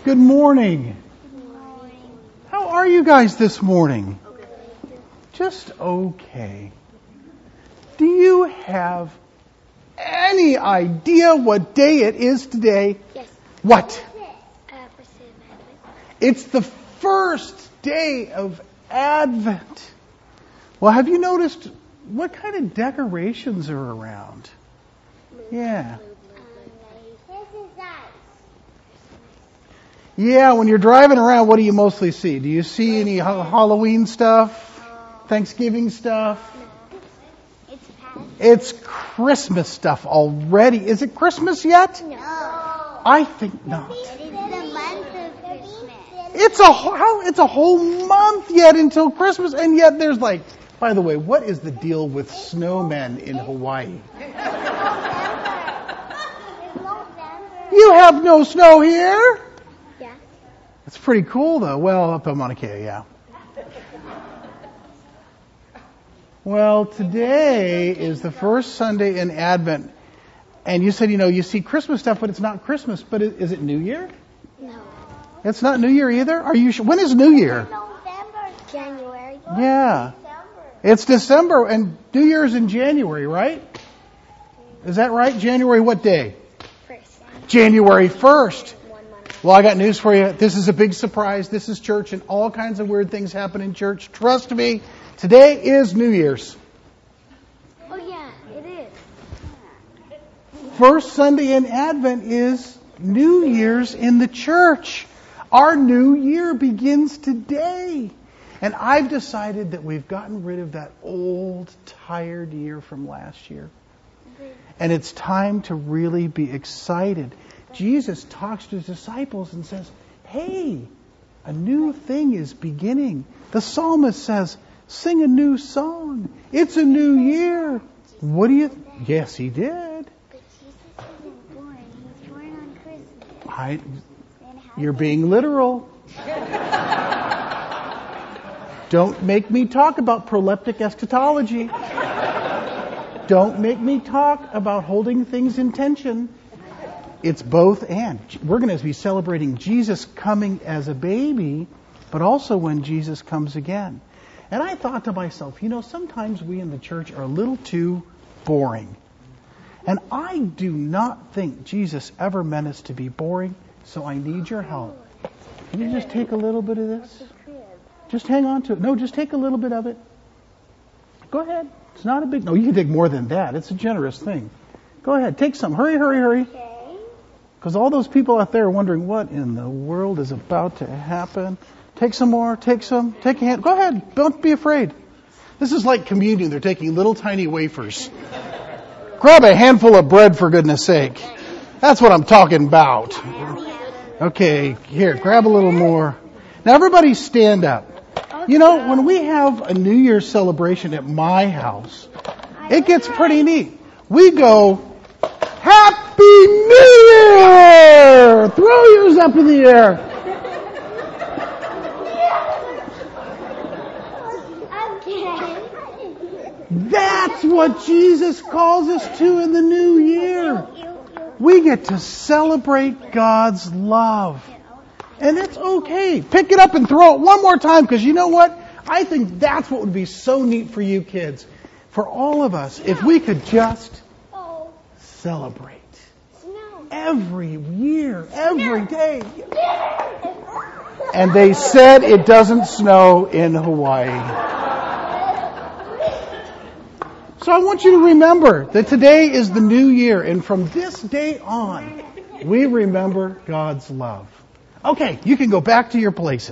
Good morning. How are you guys this morning? Just okay. Do you have any idea what day it is today? Yes. What? First day of Advent. It's the first day of Advent. Well, have you noticed what kind of decorations are around? Yeah. Yeah, when you're driving around, what do you mostly see? Do you see any Halloween stuff? Thanksgiving stuff? It's Christmas stuff already. Is it Christmas yet? No. I think not. It is the month of Christmas. It's a whole month yet until Christmas, and yet there's like, by the way, what is the deal with snowmen in Hawaii? You have no snow here? Yeah. It's pretty cool though. Well, up in Mauna Kea, yeah. Well, today is the first Sunday in Advent. And you said, you see Christmas stuff, but it's not Christmas. But is it New Year? No. It's not New Year either? Are you sure? When is New Year? January. Yeah. It's December, and New Year's in January, right? Is that right? January what day? First. January 1st. 1 month. Well, I got news for you. This is a big surprise. This is church, and all kinds of weird things happen in church. Trust me, today is New Year's. Oh yeah, it is. First Sunday in Advent is New Year's in the church. Our new year begins today. And I've decided that we've gotten rid of that old, tired year from last year. And it's time to really be excited. Jesus talks to his disciples and says, hey, a new thing is beginning. The psalmist says, sing a new song. It's a new year. What do you... Yes, he did. But Jesus isn't born. He's born on Christmas. You're being literal. Don't make me talk about proleptic eschatology. Don't make me talk about holding things in tension. It's both and. We're going to be celebrating Jesus coming as a baby, but also when Jesus comes again. And I thought to myself, sometimes we in the church are a little too boring. And I do not think Jesus ever meant us to be boring, so I need your help. Can you just take a little bit of this? Just hang on to it. No, just take a little bit of it. Go ahead. It's not a big... No, you can take more than that. It's a generous thing. Go ahead. Take some. Hurry, hurry, hurry. Okay. Because all those people out there are wondering what in the world is about to happen. Take some more. Take some. Take a hand. Go ahead. Don't be afraid. This is like communion. They're taking little tiny wafers. Grab a handful of bread, for goodness sake. That's what I'm talking about. Okay, here, grab a little more. Now everybody stand up. When we have a New Year's celebration at my house, it gets pretty neat. We go, Happy New Year! Throw yours up in the air. That's what Jesus calls us to in the new year. We get to celebrate God's love. And it's okay. Pick it up and throw it one more time, because you know what? I think that's what would be so neat for you kids. For all of us, if we could just celebrate. Every year, every day. And they said it doesn't snow in Hawaii. So I want you to remember that today is the new year, and from this day on, we remember God's love. Okay, you can go back to your places.